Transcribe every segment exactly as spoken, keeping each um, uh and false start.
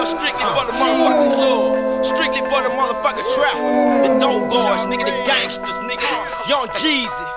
here strictly for the motherfucking club. Strictly for the motherfucking trappers. The dope boys, nigga, the gangsters, nigga. Young Jeezy.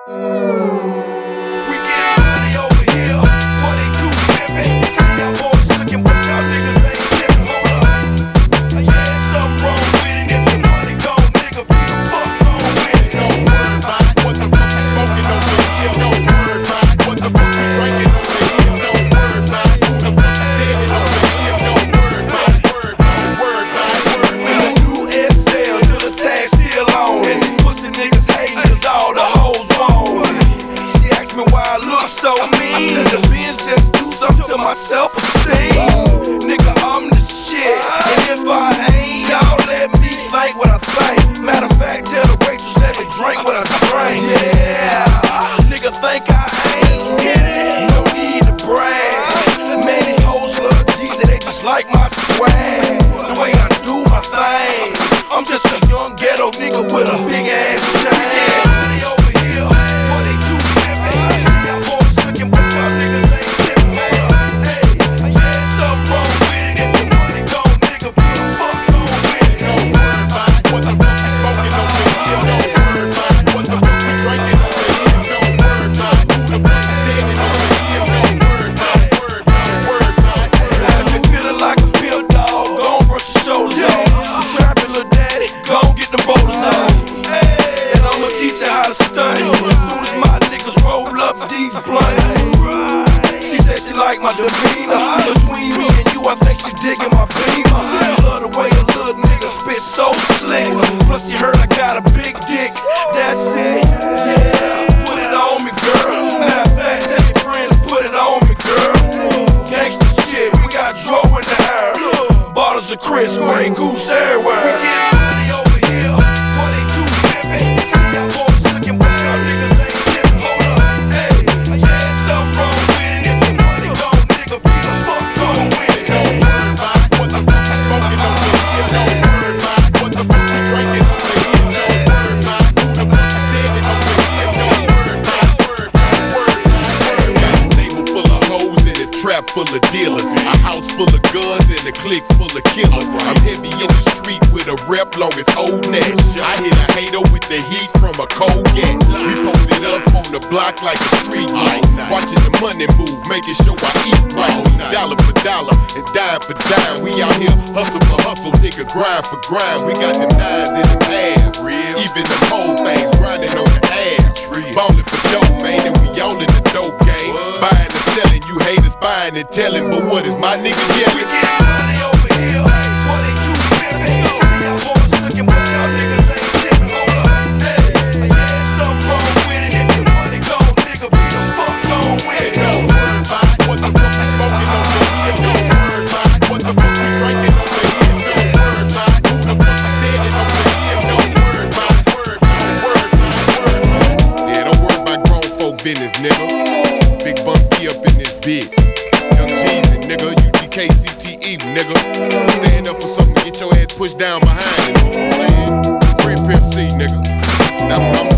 We get money over here. What they do, baby? See y'all boys looking, but y'all niggas ain't tipping. Hold up. Yeah, something wrong with it. If the money gone, nigga, be the fuck gone with it. Don't worry about what the fuck you smoking over here. Don't worry about what the fuck you drinking over here. Don't worry about who the fuck you standing over here. Don't worry about it. Don't worry about it. In a new S L, till the tag still on. And pussy niggas hating cause all the hoes wrong. She asked me why I look so mean. I said the Benz just do something to my self-esteem. Nigga, I'm the shit. And if I ain't, y'all let me think what I think. Matter of fact, tell the waitress let me drink what I drink. Yeah, nigga think I ain't get it. No need to brag. Man, these hoes love Jeezy, they just like my swag. The way I do my thing. I'm just a young ghetto nigga with a big ass chain. Money over here, what they do, baby? See y'all boys looking, but y'all niggas ain't tipping. Hold up, hey, yeah, something wrong with it. If the money gone, nigga, be the fuck gone with it. Don't worry about what the fuck you smoking over here. Don't worry about what the fuck you drinking over here. Don't worry about who the fuck you standing over here. Don't worry about it. Don't worry about it. I been feeling like a pimp dog, gon' brush your shoulders off. You trapping, little daddy, gon' get them boulders off. And I'ma teach her how to stunt. As soon as my niggas roll up these blunts. She said she like my demeanor. Between me and you, I think she digging my beamer. Love the way a little nigga spit so slick. Plus she heard I got a big dick. That's it. Yeah, put it on me, girl. Matter of fact, tell your friends put it on me, girl. Gangsta shit, we got Dro in the air. Bottles of Chris, Grey Goose everywhere. We get money over here. What they do, baby? See y'all boys looking, but y'all niggas ain't tipping. Hold up, hey, yeah, something wrong with it. If the money gone, nigga, be the fuck gone with it. Don't worry about what the fuck you smoking over here. Don't worry about what the fuck you drinking over here. Don't worry about who the fuck you standing over here. Don't worry about it. Don't worry about it. Got a stable full of hoes and a trap full of dealers. A house full of guns and a clique full of killers. I'm heavy in the street with a rep long as old Nash. I hit a hater with the heat from a cold gat. We posted up on the block like a street light. Watching the money move, making sure I eat right. Dollar for dollar and dime for dime. We out here hustle for hustle, nigga, grind for grind. We got them nines in the past. Even the whole things grinding on the ass. Ballin' for dope, man, and we all in the dope game. Buying and selling, you haters buying and telling. But what is my nigga We yelling? get money over here. What they do, baby? See y'all boys looking, but y'all niggas ain't tipping. Hold up, hey, yeah, something wrong with it. If the money gone, nigga, be the fuck gone with it. Don't worry about what the fuck you smoking over here. Don't worry about what the fuck you drinking over here. Don't worry about who the fuck you standing over here. Don't worry about it. Don't worry about it. Yeah, don't worry about grown folk business, nigga. Big Bun B up in this bitch. Young Jeezy, nigga. U G K C T E, nigga. Stand up for something, get your ass pushed down behind it. You know what I'm saying? Free Pimp C, nigga. That's what I'm